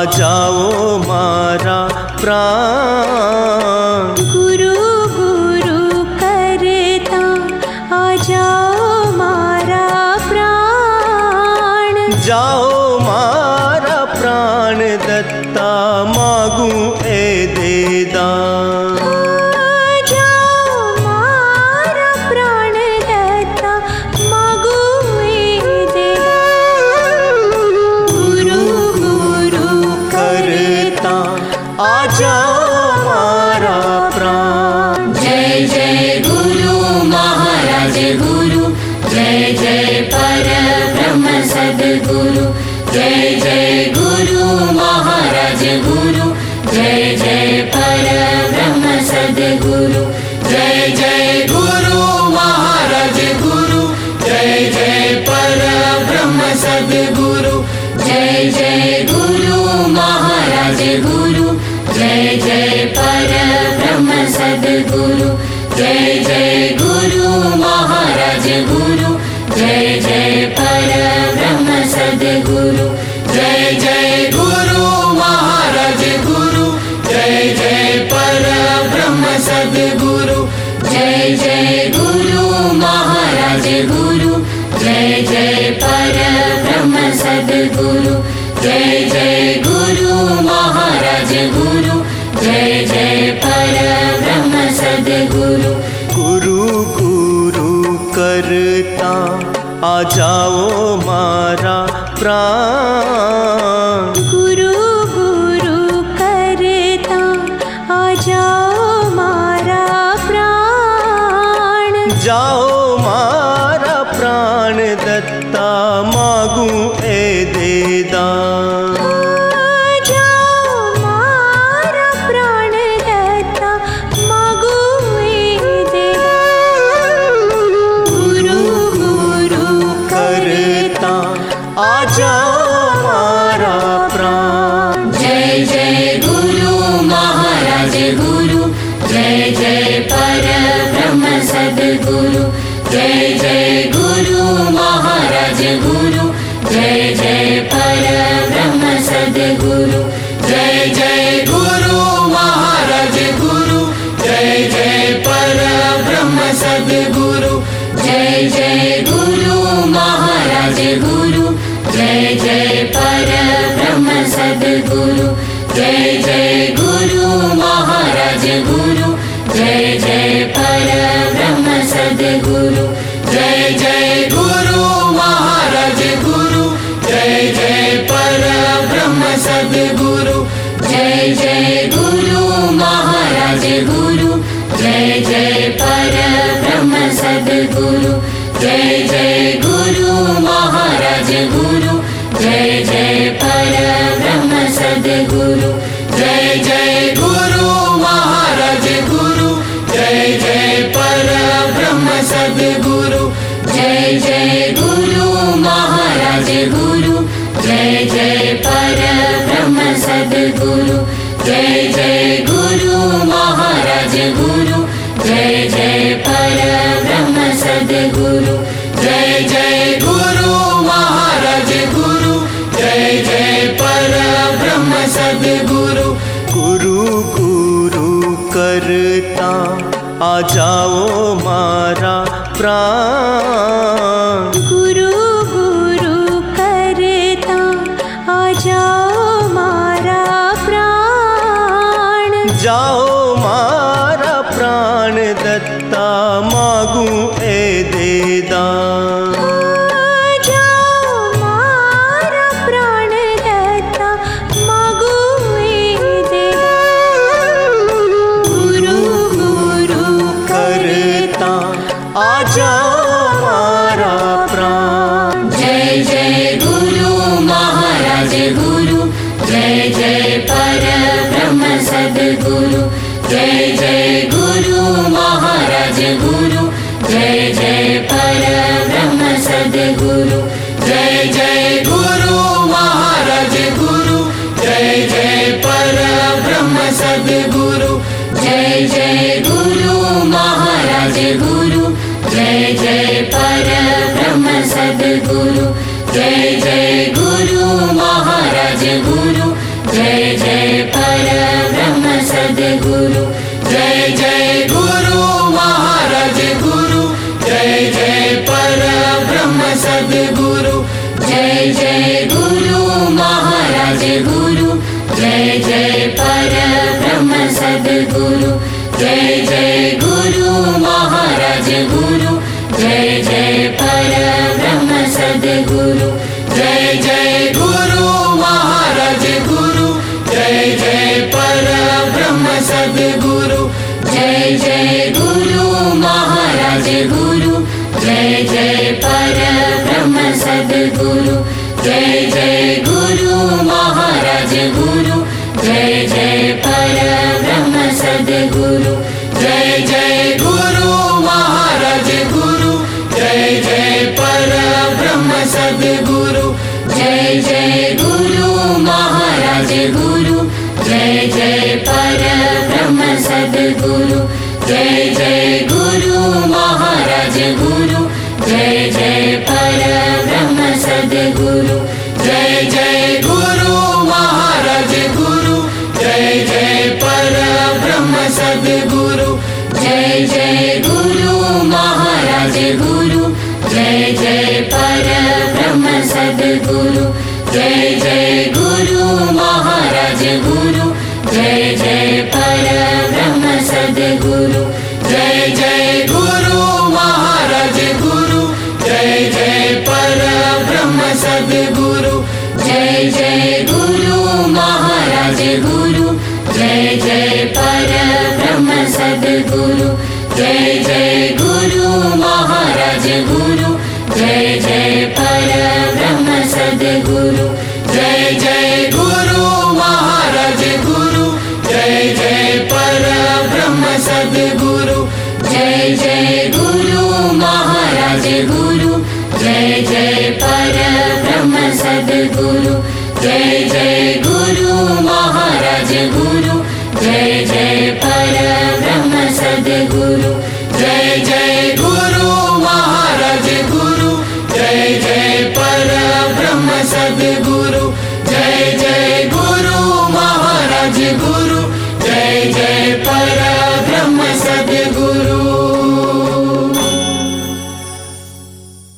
जाओ मारा प्राण। गुरु गुरु करता आ जाओ मारा प्राण। जाओ मारा प्राण दत्ता मागू ए दे दान। जाओ मारा प्राण दत्ता मागू ए दे दान। गुरु गुरु करता आ जाओ मारा प्राण। जय जय गुरु महाराज गुरु, जय जय पर ब्रह्म सद्गुरु। जय जय गुरु महाराज गुरु, जय जय पर ब्रह्म सद्गुरु। जय जय गुरु महाराज गुरु, जय जय पर ब्रह्म सद्गुरु। जय जय गुरु महाराज गुरु, जय जय पर ब्रह्म सद्गुरु। जय जय गुरु महाराज गुरु, जय जय पर ब्रह्म सद्गुरु। जय जय गुरु महाराज गुरु, जय जय पर ब्रह्म सद्गुरु। जय जय गुरु महाराज गुरु, जय जय पर ब्रह्म सद्गुरु। जय जय गुरु महाराज गुरु, जय जय पर ब्रह्म सद्गुरु। गुरु गुरु करता आ जाओ मारा प्राण। गुरु गुरु करता आ जाओ मारा प्राण। जाओ मारा प्राण दत्ता मागू ए दे दान। जाओ मारा प्राण दत्ता मागू ए दे दान। गुरु गुरु करता आ जाओ मारा प्राण। जय जय गुरु महाराज गुरु, जय जय पर ब्रह्म सद्गुरु। जय जय गुरु महाराज गुरु, जय जय पर ब्रह्म सद्गुरु। जय जय गुरु महाराज गुरु, जय जय पर ब्रह्म सद्गुरु। जय जय गुरु महाराज गुरु, जय जय पर ब्रह्म सद्गुरु। जय जय गुरु महाराज गुरु, जय जय पर ब्रह्म सद्गुरु। जय जय गुरु महाराज गुरु, जय जय पर ब्रह्म सद्गुरु। जय जय गुरु महाराज गुरु, जय जय पर ब्रह्म सद्गुरु। जय जय गुरु महाराज गुरु, जय जय पर ब्रह्म सद्गुरु। जय जय गुरु महाराज गुरु, जय जय पर ब्रह्म सद्गुरु। जय जय गुरु महाराज गुरु, जय जय पर ब्रह्म सद्गुरु। जय जय गुरु महाराज गुरु, जय जय पर ब्रह्म सद्गुरु। जय जय गुरु महाराज गुरु, जय जय पर ब्रह्म सद्गुरु। गुरु गुरु करता आ जाओ मारा प्राण। गुरु गुरु करता आ जाओ मारा प्राण। जाओ मारा प्राण दत्ता मागू ए दे दान। जाओ मारा प्राण दत्ता मागू ए दे दान। गुरु गुरु करता आ जाओ मारा प्राण। जय जय गुरु महाराज गुरु, जय जय पर ब्रह्म सद्गुरु। जय जय गुरु महाराज गुरु, जय जय पर ब्रह्म सद्गुरु। जय जय गुरु महाराज गुरु, जय जय पर ब्रह्म सद्गुरु। जय जय गुरु महाराज गुरु, जय जय पर ब्रह्म सद्गुरु। जय जय गुरु महाराज गुरु, जय सद्गुरु जय जय गुरु महाराज गुरु जय जय परब्रह्म सद्गुरु जय जय गुरु महाराज गुरु जय जय परब्रह्म सद्गुरु जय जय गुरु महाराज गुरु जय जय परब्रह्म सद्गुरु जय जय गुरु महाराज गुरु जय जय परब्रह्म सद्गुरु जय जय गुरु महाराज गुरु जय जय परब्रह्म सद्गुरु जय जय गुरु महाराज गुरु जय जय परब्रह्म सद्गुरु जय जय गुरु महाराज गुरु जय जय परब्रह्म सद्गुरु जय जय गुरु महाराज गुरु जय जय परब्रह्म सद्गुरु जय जय गुरु महाराज गुरु जय जय परब्रह्म सद्गुरु जय जय गुरु महाराज गुरु जय जय परब्रह्म सद्गुरु जय जय गुरु महाराज गुरु जय जय परब्रह्म सद्गुरु जय जय गुरु महाराज गुरु जय जय परब्रह्म सद्गुरु जय जय गुरु महाराज गुरु जय जय परब्रह्म सद्गुरु जय जय गुरु महाराज गुरु जय जय परब्रह्म सद्गुरु जय जय गुरु महाराज गुरु जय जय परब्रह्म सद्गुरु जय जय गुरु महाराज गुरु जय जय परब्रह्म सद्गुरु जय जय गुरु महाराज गुरु जय जय परब्रह्म सद्गुरु जय जय गुरु महाराज गुरु जय जय परब्रह्म सद्गुरु जय जय गुरु महाराज गुरु